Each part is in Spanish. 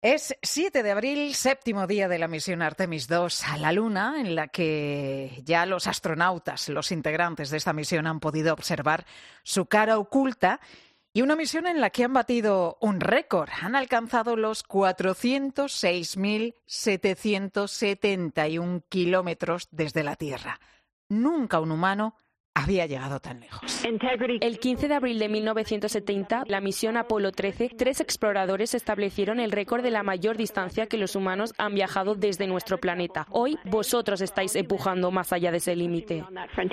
Es 7 de abril, séptimo día de la misión Artemis II a la Luna, en la que ya los astronautas, los integrantes de esta misión, han podido observar su cara oculta. Y una misión en la que han batido un récord. Han alcanzado los 406.771 kilómetros desde la Tierra. Nunca un humano había llegado tan lejos. El 15 de abril de 1970, la misión Apolo 13, 3 exploradores establecieron el récord de la mayor distancia que los humanos han viajado desde nuestro planeta. Hoy, vosotros estáis empujando más allá de ese límite.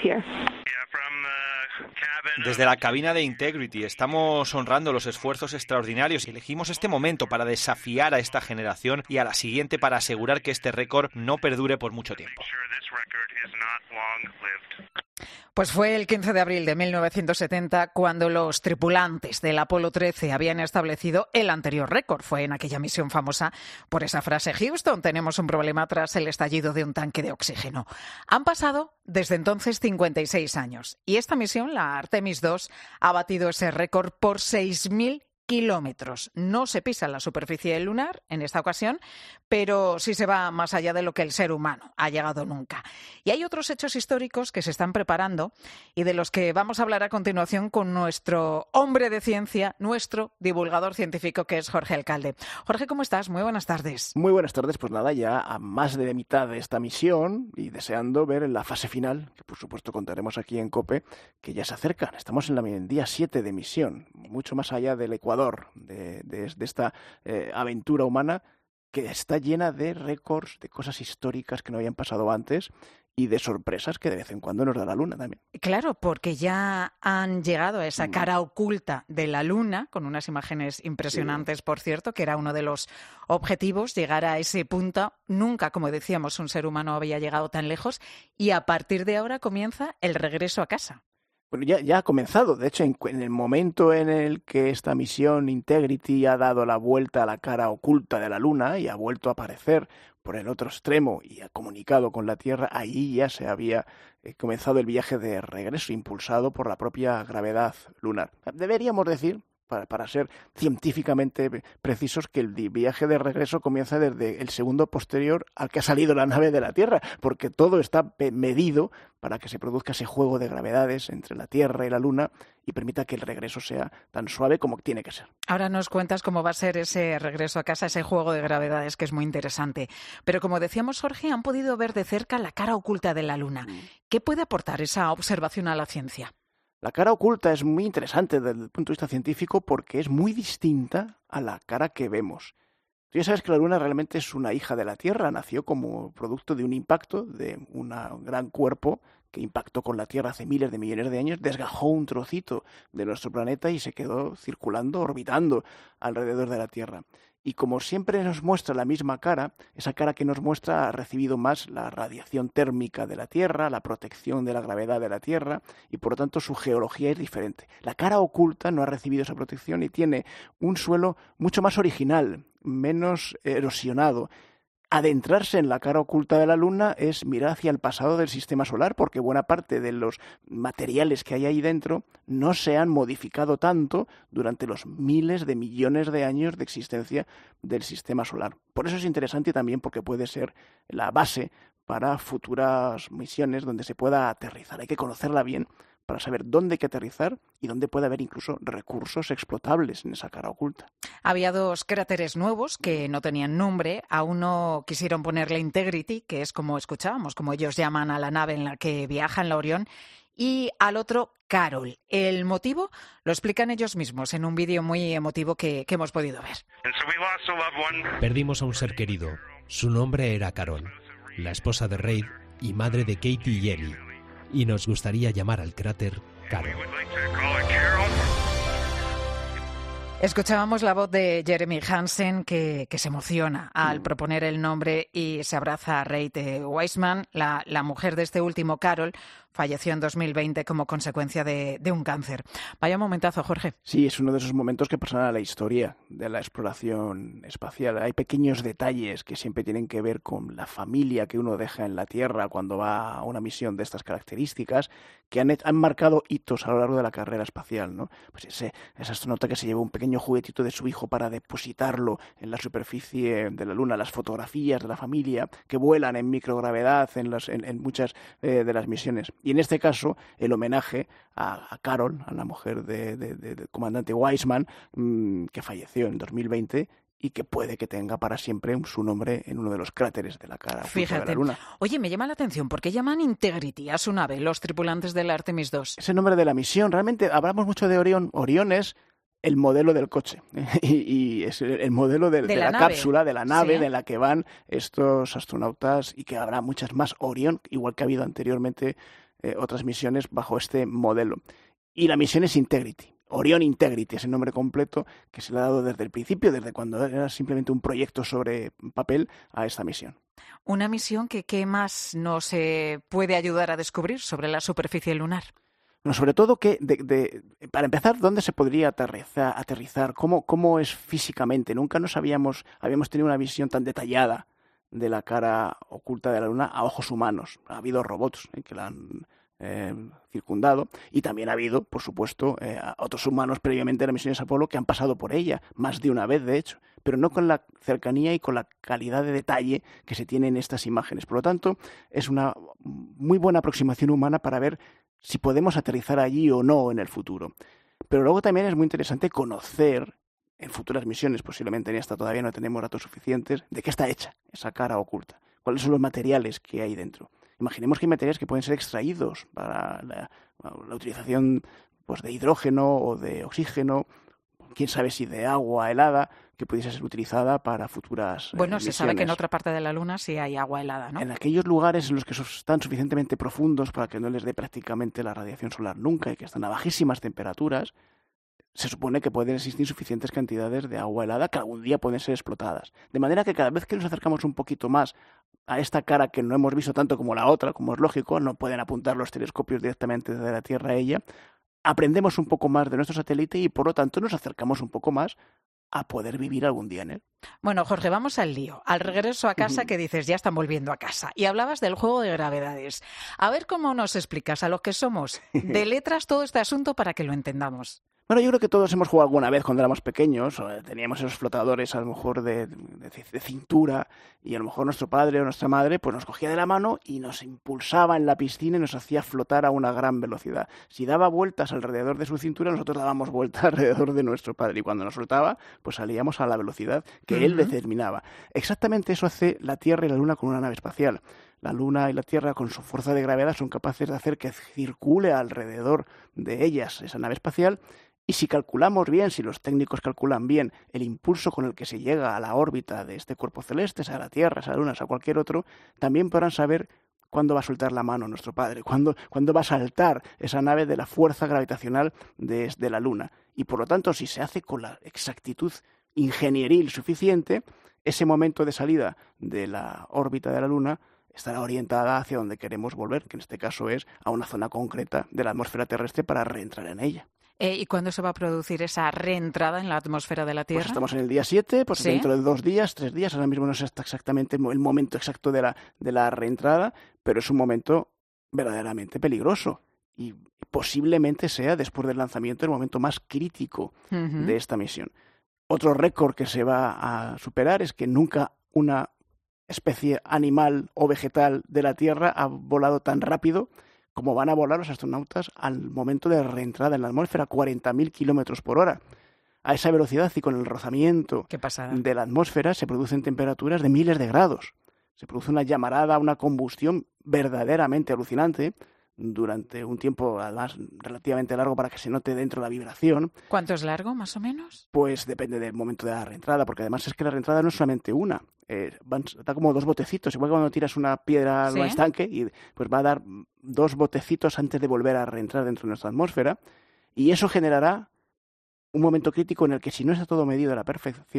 Desde la cabina de Integrity estamos honrando los esfuerzos extraordinarios y elegimos este momento para desafiar a esta generación y a la siguiente para asegurar que este récord no perdure por mucho tiempo. Pues fue el 15 de abril de 1970 cuando los tripulantes del Apolo 13 habían establecido el anterior récord. Fue en aquella misión famosa por esa frase: Houston, tenemos un problema tras el estallido de un tanque de oxígeno. Han pasado desde entonces 56 años y esta misión, la Artemis II, ha batido ese récord por 6.000 kilómetros. No se pisa la superficie lunar en esta ocasión, pero sí se va más allá de lo que el ser humano ha llegado nunca. Y hay otros hechos históricos que se están preparando y de los que vamos a hablar a continuación con nuestro hombre de ciencia, nuestro divulgador científico, que es Jorge Alcalde. Jorge, ¿cómo estás? Muy buenas tardes. Muy buenas tardes. Pues nada, ya a más de mitad de esta misión y deseando ver la fase final, que por supuesto contaremos aquí en COPE, que ya se acercan. Estamos en el día 7 de misión, mucho más allá del Ecuador, de esta aventura humana que está llena de récords, de cosas históricas que no habían pasado antes y de sorpresas que de vez en cuando nos da la Luna también. Claro, porque ya han llegado a esa cara oculta de la Luna, con unas imágenes impresionantes, por cierto, que era uno de los objetivos, llegar a ese punto. Nunca, como decíamos, un ser humano había llegado tan lejos y a partir de ahora comienza el regreso a casa. Bueno, ya ha comenzado. De hecho, en el momento en el que esta misión Integrity ha dado la vuelta a la cara oculta de la Luna y ha vuelto a aparecer por el otro extremo y ha comunicado con la Tierra, ahí ya se había comenzado el viaje de regreso, impulsado por la propia gravedad lunar. Deberíamos decir, para ser científicamente precisos, que el viaje de regreso comienza desde el segundo posterior al que ha salido la nave de la Tierra, porque todo está medido para que se produzca ese juego de gravedades entre la Tierra y la Luna y permita que el regreso sea tan suave como tiene que ser. Ahora nos cuentas cómo va a ser ese regreso a casa, ese juego de gravedades, que es muy interesante. Pero como decíamos, Jorge, han podido ver de cerca la cara oculta de la Luna. ¿Qué puede aportar esa observación a la ciencia? La cara oculta es muy interesante desde el punto de vista científico porque es muy distinta a la cara que vemos. Tú ya sabes que la Luna realmente es una hija de la Tierra, nació como producto de un impacto, de un gran cuerpo que impactó con la Tierra hace miles de millones de años, desgajó un trocito de nuestro planeta y se quedó circulando, orbitando alrededor de la Tierra. Y como siempre nos muestra la misma cara, esa cara que nos muestra ha recibido más la radiación térmica de la Tierra, la protección de la gravedad de la Tierra, y por lo tanto su geología es diferente. La cara oculta no ha recibido esa protección y tiene un suelo mucho más original, menos erosionado. Adentrarse en la cara oculta de la Luna es mirar hacia el pasado del sistema solar, porque buena parte de los materiales que hay ahí dentro no se han modificado tanto durante los miles de millones de años de existencia del sistema solar. Por eso es interesante y también porque puede ser la base para futuras misiones donde se pueda aterrizar. Hay que conocerla bien para saber dónde hay que aterrizar y dónde puede haber incluso recursos explotables en esa cara oculta. Había 2 cráteres nuevos que no tenían nombre. A uno quisieron ponerle Integrity, que es como escuchábamos, como ellos llaman a la nave en la que viajan, la Orión, y al otro Carol. El motivo lo explican ellos mismos en un vídeo muy emotivo que hemos podido ver. Perdimos a un ser querido. Su nombre era Carol, la esposa de Reid y madre de Katie y Ellie. Y nos gustaría llamar al cráter Carol. Escuchábamos la voz de Jeremy Hansen que se emociona al proponer el nombre y se abraza a Reid Wiseman, la mujer de este último, Carol. Falleció en 2020 como consecuencia de un cáncer. Vaya momentazo, Jorge. Sí, es uno de esos momentos que pasan a la historia de la exploración espacial. Hay pequeños detalles que siempre tienen que ver con la familia que uno deja en la Tierra cuando va a una misión de estas características, que han marcado hitos a lo largo de la carrera espacial, ¿no? Pues ese astronauta que se llevó un pequeño juguetito de su hijo para depositarlo en la superficie de la Luna, las fotografías de la familia que vuelan en microgravedad en muchas de las misiones. Y en este caso, el homenaje a Carol, a la mujer del comandante Weissman, que falleció en 2020 y que puede que tenga para siempre su nombre en uno de los cráteres de la cara oculta de la Luna. Oye, me llama la atención, ¿por qué llaman Integrity a su nave los tripulantes del Artemis II? Es el nombre de la misión. Realmente hablamos mucho de Orión. Orión es el modelo del coche y es el modelo de la cápsula, de la nave, ¿sí?, de la que van estos astronautas, y que habrá muchas más Orión, igual que ha habido anteriormente otras misiones bajo este modelo. Y la misión es Integrity. Orion Integrity es el nombre completo que se le ha dado desde el principio, desde cuando era simplemente un proyecto sobre papel, a esta misión. Una misión que ¿qué más nos puede ayudar a descubrir sobre la superficie lunar? Bueno, sobre todo para empezar, ¿dónde se podría aterrizar? ¿Cómo es físicamente? Nunca habíamos tenido una visión tan detallada de la cara oculta de la Luna a ojos humanos. Ha habido robots que la han circundado, y también ha habido, por supuesto, otros humanos previamente en las misiones Apolo que han pasado por ella, más de una vez de hecho, pero no con la cercanía y con la calidad de detalle que se tiene en estas imágenes. Por lo tanto, es una muy buena aproximación humana para ver si podemos aterrizar allí o no en el futuro. Pero luego también es muy interesante conocer en futuras misiones, posiblemente en esta todavía no tenemos datos suficientes, de qué está hecha esa cara oculta, cuáles son los materiales que hay dentro. Imaginemos que hay materiales que pueden ser extraídos para la utilización, pues, de hidrógeno o de oxígeno, quién sabe si de agua helada, que pudiese ser utilizada para futuras misiones. Se sabe que en otra parte de la Luna sí hay agua helada, ¿no? En aquellos lugares en los que están suficientemente profundos para que no les dé prácticamente la radiación solar nunca y que están a bajísimas temperaturas, se supone que pueden existir suficientes cantidades de agua helada que algún día pueden ser explotadas. De manera que cada vez que nos acercamos un poquito más a esta cara que no hemos visto tanto como la otra, como es lógico, no pueden apuntar los telescopios directamente desde la Tierra a ella, aprendemos un poco más de nuestro satélite y por lo tanto nos acercamos un poco más a poder vivir algún día en él. Bueno, Jorge, vamos al lío. Al regreso a casa, que dices, ya están volviendo a casa. Y hablabas del juego de gravedades. A ver cómo nos explicas a los que somos de letras todo este asunto para que lo entendamos. Bueno, yo creo que todos hemos jugado alguna vez cuando éramos pequeños, o teníamos esos flotadores a lo mejor de cintura, y a lo mejor nuestro padre o nuestra madre pues nos cogía de la mano y nos impulsaba en la piscina y nos hacía flotar a una gran velocidad. Si daba vueltas alrededor de su cintura, nosotros dábamos vueltas alrededor de nuestro padre, y cuando nos soltaba, pues salíamos a la velocidad que él determinaba. Exactamente eso hace la Tierra y la Luna con una nave espacial. La Luna y la Tierra, con su fuerza de gravedad, son capaces de hacer que circule alrededor de ellas esa nave espacial. Y si calculamos bien, si los técnicos calculan bien el impulso con el que se llega a la órbita de este cuerpo celeste, sea la Tierra, sea la Luna, sea cualquier otro, también podrán saber cuándo va a soltar la mano nuestro padre, cuándo va a saltar esa nave de la fuerza gravitacional de la Luna. Y por lo tanto, si se hace con la exactitud ingenieril suficiente, ese momento de salida de la órbita de la Luna estará orientada hacia donde queremos volver, que en este caso es a una zona concreta de la atmósfera terrestre para reentrar en ella. ¿Y cuándo se va a producir esa reentrada en la atmósfera de la Tierra? Pues estamos en el día 7, pues ¿sí? Dentro de 2 días, 3 días, ahora mismo no sé exactamente el momento exacto de la reentrada, pero es un momento verdaderamente peligroso y posiblemente sea, después del lanzamiento, el momento más crítico de esta misión. Otro récord que se va a superar es que nunca una especie animal o vegetal de la Tierra ha volado tan rápido como van a volar los astronautas al momento de reentrada en la atmósfera, 40.000 kilómetros por hora. A esa velocidad y con el rozamiento de la atmósfera se producen temperaturas de miles de grados. Se produce una llamarada, una combustión verdaderamente alucinante durante un tiempo, además, relativamente largo para que se note dentro la vibración. ¿Cuánto es largo, más o menos? Pues depende del momento de la reentrada, porque además es que la reentrada no es solamente una. Da como 2 botecitos, igual que cuando tiras una piedra al estanque, y pues va a dar 2 botecitos antes de volver a reentrar dentro de nuestra atmósfera, y eso generará un momento crítico en el que, si no está todo medido a la perfección,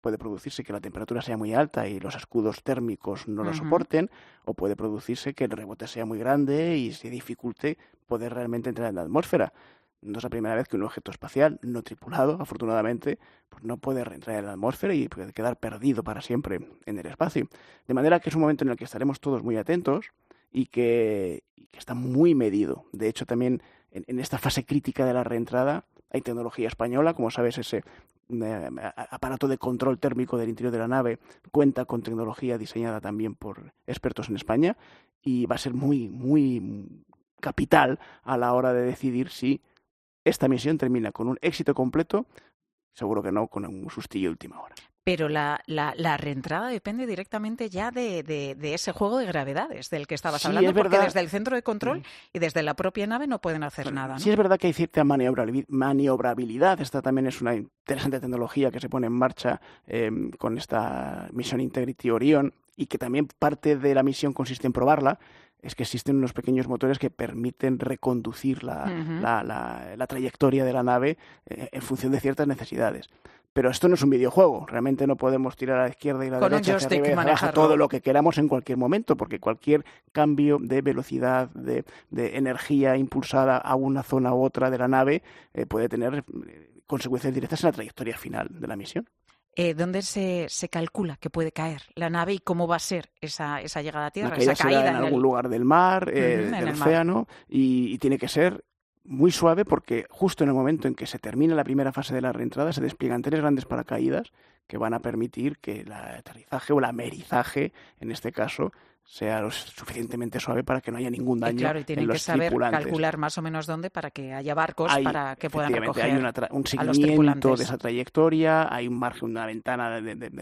Puede producirse que la temperatura sea muy alta y los escudos térmicos no lo soporten, o puede producirse que el rebote sea muy grande y se dificulte poder realmente entrar en la atmósfera. No es la primera vez que un objeto espacial no tripulado, afortunadamente, pues no puede reentrar en la atmósfera y puede quedar perdido para siempre en el espacio. De manera que es un momento en el que estaremos todos muy atentos y que está muy medido. De hecho, también en esta fase crítica de la reentrada hay tecnología española, como sabes, ese aparato de control térmico del interior de la nave cuenta con tecnología diseñada también por expertos en España y va a ser muy, muy capital a la hora de decidir si esta misión termina con un éxito completo, seguro que no, con un sustillo de última hora. Pero la reentrada depende directamente ya de ese juego de gravedades del que estabas hablando, porque desde el centro de control y desde la propia nave no pueden hacer nada, ¿no? Sí, es verdad que hay cierta maniobrabilidad. Esta también es una interesante tecnología que se pone en marcha con esta misión Integrity Orion y que también parte de la misión consiste en probarla. Es que existen unos pequeños motores que permiten reconducir la trayectoria de la nave en función de ciertas necesidades. Pero esto no es un videojuego. Realmente no podemos tirar a la izquierda y a la derecha, hacia arriba y hacia abajo, todo lo que queramos en cualquier momento, porque cualquier cambio de velocidad, de energía impulsada a una zona u otra de la nave puede tener consecuencias directas en la trayectoria final de la misión. ¿Dónde se calcula que puede caer la nave y cómo va a ser esa llegada a tierra? Esa caída en algún lugar del mar, del océano, y tiene que ser muy suave porque justo en el momento en que se termina la primera fase de la reentrada se despliegan 3 grandes paracaídas que van a permitir que el aterrizaje o el amerizaje, en este caso, sea lo suficientemente suave para que no haya ningún daño claro, y tienen en los que saber tripulantes. Calcular más o menos dónde para que haya barcos para que puedan recoger hay un seguimiento de esa trayectoria, hay un margen, una ventana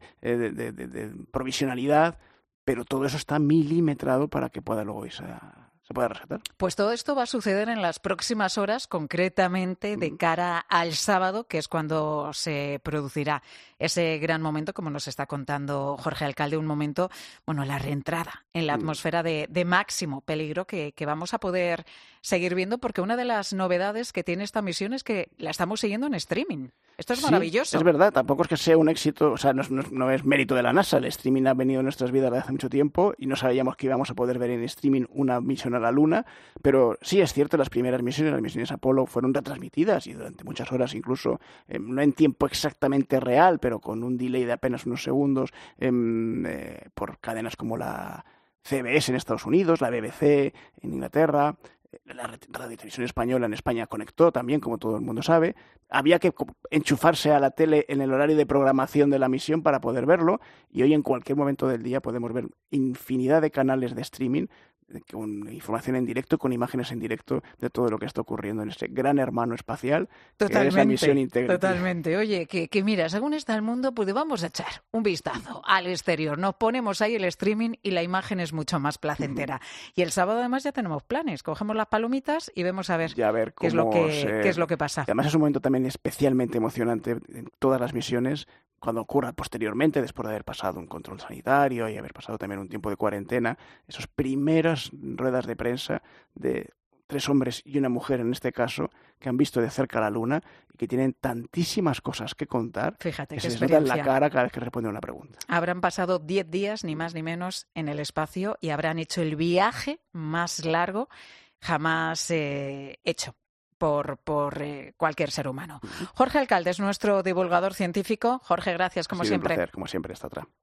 de provisionalidad, pero todo eso está milimetrado para que pueda luego se puede rescatar. Pues todo esto va a suceder en las próximas horas, concretamente de cara al sábado, que es cuando se producirá ese gran momento, como nos está contando Jorge Alcalde, un momento, la reentrada en la atmósfera de máximo peligro que vamos a poder seguir viendo, porque una de las novedades que tiene esta misión es que la estamos siguiendo en streaming. Esto es maravilloso. Es verdad, tampoco es que sea un éxito, o sea, no es mérito de la NASA. El streaming ha venido en nuestras vidas desde hace mucho tiempo y no sabíamos que íbamos a poder ver en streaming una misión a la Luna, pero sí es cierto, las misiones Apolo fueron retransmitidas y durante muchas horas incluso, no en tiempo exactamente real, pero con un delay de apenas unos segundos por cadenas como la CBS en Estados Unidos, la BBC en Inglaterra. La radiotelevisión española en España conectó también, como todo el mundo sabe. Había que enchufarse a la tele en el horario de programación de la misión para poder verlo, y hoy en cualquier momento del día podemos ver infinidad de canales de streaming con información en directo, con imágenes en directo de todo lo que está ocurriendo en este gran hermano espacial, que es la misión Integrity. Totalmente. Oye, que mira, según está el mundo, pues vamos a echar un vistazo al exterior. Nos ponemos ahí el streaming y la imagen es mucho más placentera. Y el sábado además ya tenemos planes. Cogemos las palomitas y vemos a ver qué es lo que pasa. Además es un momento también especialmente emocionante en todas las misiones, cuando ocurra posteriormente, después de haber pasado un control sanitario y haber pasado también un tiempo de cuarentena, esas primeras ruedas de prensa de 3 hombres y una mujer, en este caso, que han visto de cerca la Luna y que tienen tantísimas cosas que contar. Fíjate, que qué se les nota en la cara cada vez que responden una pregunta. Habrán pasado 10 días, ni más ni menos, en el espacio y habrán hecho el viaje más largo jamás hecho por cualquier ser humano. Jorge Alcalde es nuestro divulgador científico. Jorge, gracias, como siempre. Un placer, como siempre, hasta otra.